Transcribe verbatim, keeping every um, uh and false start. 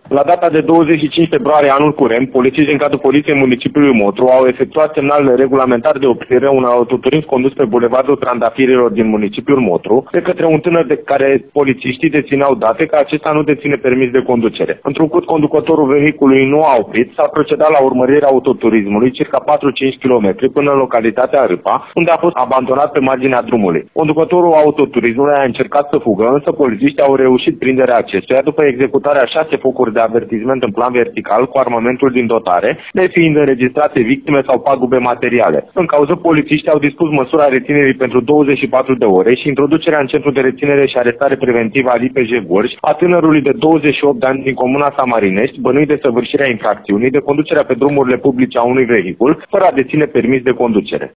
La data de douăzeci și cinci februarie anul curent, polițiști din cadrul poliției municipiului Motru au efectuat semnal regulamentar de oprire un autoturism condus pe bulevardul Trandafirilor din municipiul Motru de către un tânăr de care polițiștii dețineau date că acesta nu deține permis de conducere. Întrucât conducătorul vehiculului nu a oprit, s-a procedat la urmărirea autoturismului circa patru-cinci kilometri până în localitatea Râpa, unde a fost abandonat pe marginea drumului. Conducătorul autoturismului a încercat să fugă, însă polițiștii au reușit prinderea acestuia după executarea șase focuri de avertisment în plan vertical cu armamentul din dotare, nefiind înregistrate victime sau pagube materiale. În cauză, polițiștii au dispus măsura reținerii pentru douăzeci și patru de ore și introducerea în centru de reținere și arestare preventivă a I P J Gorj a tânărului de douăzeci și opt de ani din comuna Samarinești, bănuit de săvârșirea infracțiunii de conducerea pe drumurile publice a unui vehicul, fără a deține permis de conducere.